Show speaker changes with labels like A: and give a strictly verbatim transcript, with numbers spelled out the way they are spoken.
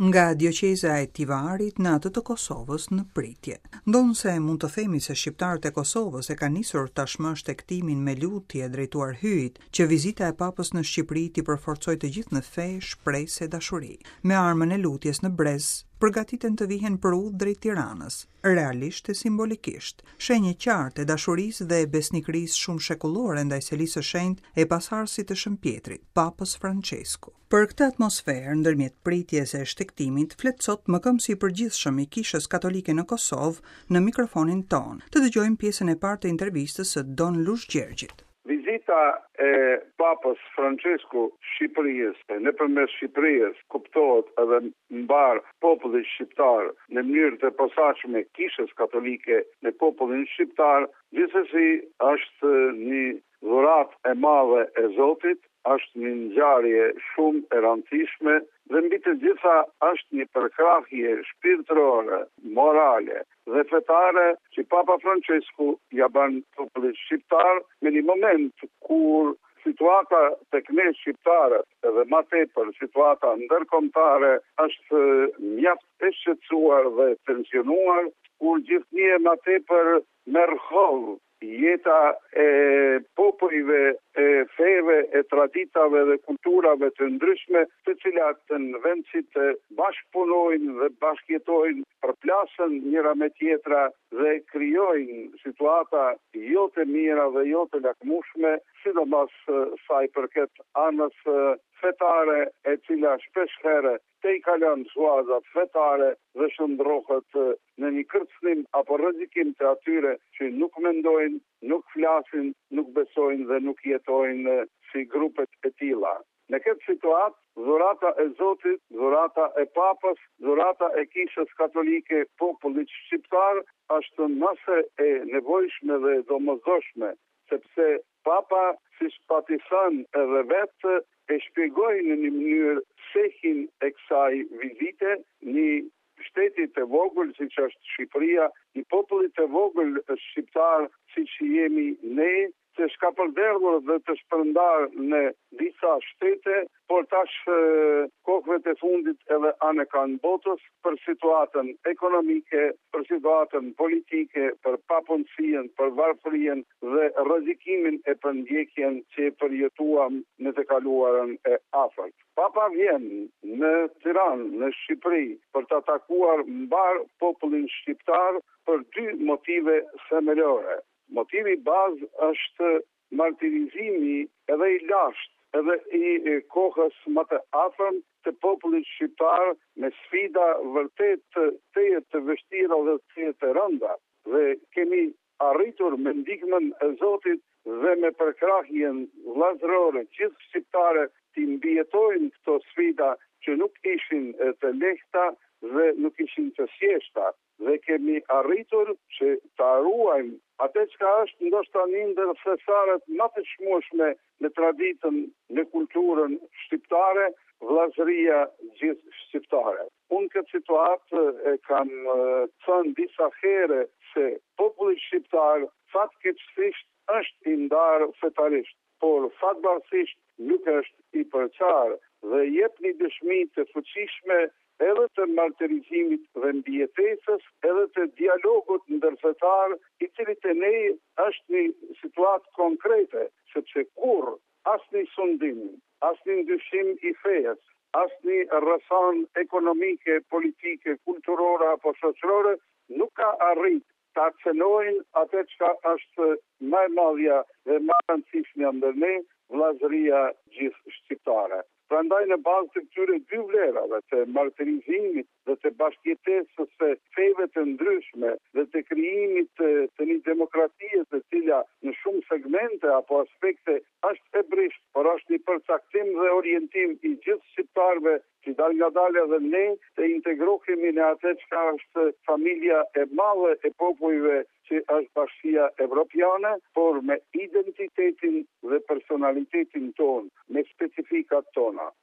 A: nga dioqeza e Tivarit në atë të Kosovës në pritje. Ndonë se mund të themi se shqiptarët e Kosovës e ka nisur tashmë shtektimin me lutje drejtuar hyjit që vizita e Papës në Shqipëri t'i përforcoj të gjithë në fe, shpresë e dashuri. Me armën e lutjes në brez, përgatiten të vihen për udhë drejt Tiranës, realisht e simbolikisht, shenjë qartë e dashurisë dhe e besnikërisë shumë shekullore ndaj selisë së shenjtë e pasardhësit të Shëmpjetrit, Papës Francesku. Për këtë atmosferë, ndërmjet pritjes e shtektimit, flet sot mëkëmësi i përgjithshëm i Kishës Katolike në Kosovë në mikrofonin ton. Të dëgjojmë pjesën e parë të intervistës së Don Lush Gjergjit.
B: Vizita e Papës Francesku Shqipërisë, nëpërmes Shqipërisë, kuptohet edhe mbar popullit shqiptar në mënyrë të posaçme Kishës Katolike në popullin shqiptar, gjithsesi është një dhuratë e madhe e Zotit, është një ngjarje shumë e rëndësishme dhe mbi të gjitha është një përkrahje shpirtërore, morale dhe fetare që Papa Francesku ja bën popullit shqiptar në një moment kur situata tek ne shqiptarët edhe më tepër situata ndërkombëtare është mjaft e shqetësuar dhe tensionuar, kur gjithnjë më tepër merr hovë jeta e popujve, e feve, e traditave dhe kulturave të ndryshme, të cilat në vend si të bashkëpunojnë dhe bashkëjetojnë, përplasën njëra me tjetra dhe krijojnë situata jo të mira dhe jo të lakmueshme, sidomos sa i përket anës fetare, e cila shpesh herë te i kalon suazat fetare dhe shndrohet në një kërcënim apo rrezikim të atyre që nuk mendojnë, nuk flasin, nuk besojnë dhe nuk jetojnë si grupet e tilla. Në këtë situatë, dhurata e Zotit, dhurata e Papës, dhurata e Kishës Katolike popullit shqiptar është mëse e nevojshme dhe domosdoshme, sepse Papa, siç pati thënë edhe vetë, e shpjegoi në një mënyrë shehin e kësaj vizite, një shteti të vogël siç është Shqipëria, një populli të vogël shqiptar siç jemi ne, që shka përderdhur dhe të shpërndar në disa shtete, por tash kohëve të fundit edhe anë kanë botës për situatën ekonomike, për situatën politike, për papunësien, për varfërien dhe rrezikimin e përndjekjen që përjetuam në të kaluarën e afërt. Papa vjen në Tiranë, në Shqipëri, për të takuar mbar popullin shqiptar për dy motive themelore. Motivi bazë është martirizimi edhe i lashtë edhe i kohës më të afërm të popullit shqiptar me sfida vërtet të tejet të vështira dhe tejet të rënda. Dhe kemi arritur me ndihmën e Zotit dhe me përkrahjen vllazërore gjithë shqiptare të mbijetojnë këto sfida që nuk ishin të lehta dhe nuk ishin të thjeshta. Dhe kemi arritur që të ruajmë atë që është ndoshta një ndër thesaret më të çmueshme në traditën, në kulturën shqiptare, vllazëria gjithë shqiptare. Unë këtë situatë e kam thënë disa herë se populli shqiptar fatkeqësisht është i ndarë fetarisht, por fatbarësisht nuk është i përqarë dhe jep një dëshmi të fuqishme edhe të martirizimit dhe mbijetesës, edhe të dialogut ndërfetar, i cili të ne është një situatë konkrete, sepse kur asnjë sundim, asnjë ndryshim i fejes, asnjë rrethon ekonomike, politike, kulturore apo shoqërore nuk ka arrit të aksenojnë atë që është më e madhja dhe më e rëndësishmja ndër ne, vllazëria gjithë shqiptare. Prandaj në bazë të këtyre dy vlerave, të martirizimit dhe të bashkëjetesës së feve të ndryshme dhe të krijimit të, të një demokratie të cila në shumë segmente apo aspekte është e brisht, por është një përcaktim dhe orientim i gjithë shqiptarëve që dal nga dal edhe ne të integrohemi në atë që është familja e madhe e popujve që është Bashkia Evropiane, por me identitetin dhe personalitetin ton, me specifikat tona.